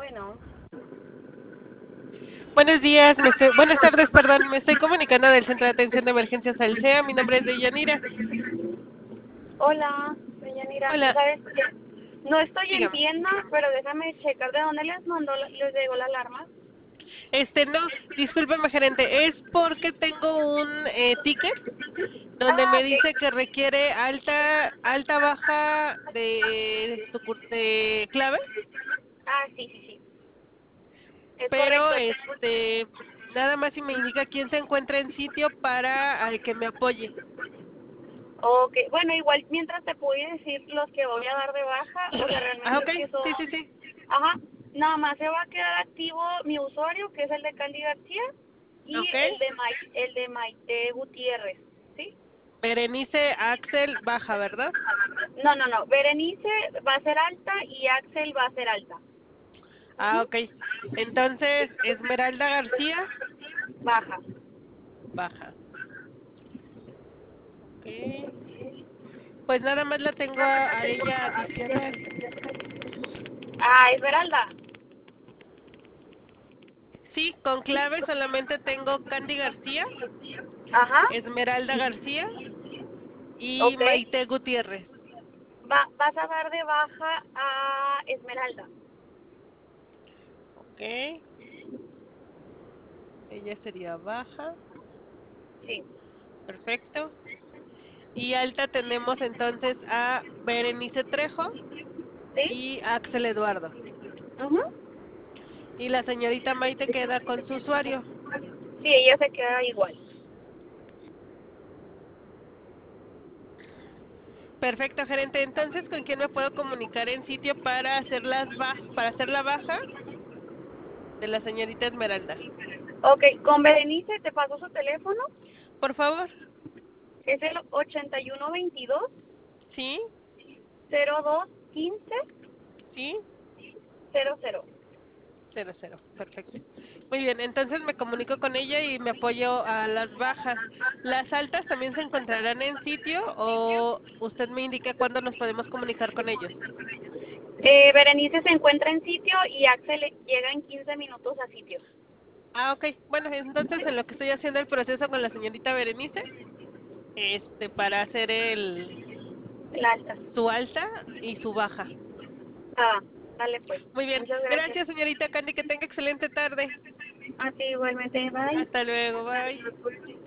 Bueno, Buenos días, buenas tardes, perdón, me estoy comunicando del Centro de Atención de Emergencias Alsea, mi nombre es Deyanira. hola, doña Nira, Hola, ¿sabes qué? No estoy en dígame. tienda, pero déjame checar de dónde les mandó, les llegó la alarma. No, discúlpeme gerente, es porque tengo un ticket donde Ah, me ok. dice que requiere alta, baja de clave, Ah, sí, sí, sí. Es pero correcto. nada más si me indica quién se encuentra en sitio para que me apoye. Ok, bueno, igual mientras te puedo decir los que voy a dar de baja, o sea, Ah, realmente ok, es que son... sí, sí, sí. Ajá, nada más se va a quedar activo mi usuario, que es el de Candy García, y Ok, el de Maite Gutiérrez, ¿sí? Berenice Axel baja, ¿verdad? No, no, no, Berenice va a ser alta y Axel va a ser alta. Ah, Ujú. ok. Entonces, Esmeralda García, Baja. baja. Ok. Pues nada más la tengo a ella adicional. Ah, Esmeralda. Sí, con clave solamente tengo Candy García, Ajá, Esmeralda García y ok. Maite Gutiérrez. Vas a dar de baja a Esmeralda. Ok. Ella sería baja. Sí. Perfecto. Y alta tenemos entonces a Berenice Trejo ¿Sí? y Axel Eduardo. Ujú. Y la señorita Maite queda con su usuario. Sí, ella se queda igual. Perfecto, gerente. Entonces, ¿con quién me puedo comunicar en sitio para hacer para hacer la baja de la señorita Esmeralda? Ok, con Berenice te paso su teléfono. Por favor. Es el 8122 Sí, 0215 sí, 00. 00. Perfecto. Muy bien, entonces me comunico con ella y me apoyo a las bajas. ¿Las altas también se encontrarán en sitio o usted me indica cuándo nos podemos comunicar con ellos? Berenice se encuentra en sitio y Axel llega en 15 minutos a sitio. Ah, ok. Bueno, entonces en lo que estoy haciendo el proceso con la señorita Berenice, para hacer La alta. su alta y su baja. Ah, dale pues. Muy bien. Muchas gracias. Gracias, señorita Candy. Que tenga excelente tarde. A ti igualmente. Bye. Hasta luego. Bye.